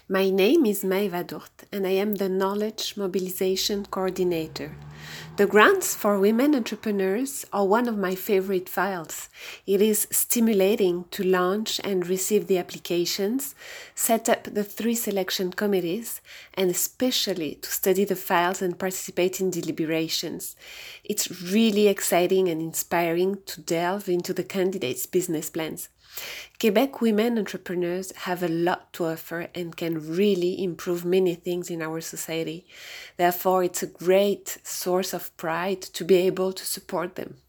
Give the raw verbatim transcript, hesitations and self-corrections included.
My name is Maëva Dourte and I am the Knowledge Mobilization Coordinator. The Grants for Women Entrepreneurs are one of my favorite files. It is stimulating to launch and receive the applications, set up the three selection committees, and especially to study the files and participate in deliberations. It's really exciting and inspiring to delve into the candidates' business plans. Quebec women entrepreneurs have a lot to offer and can really improve many things in our society. Therefore, it's a great source of pride to be able to support them.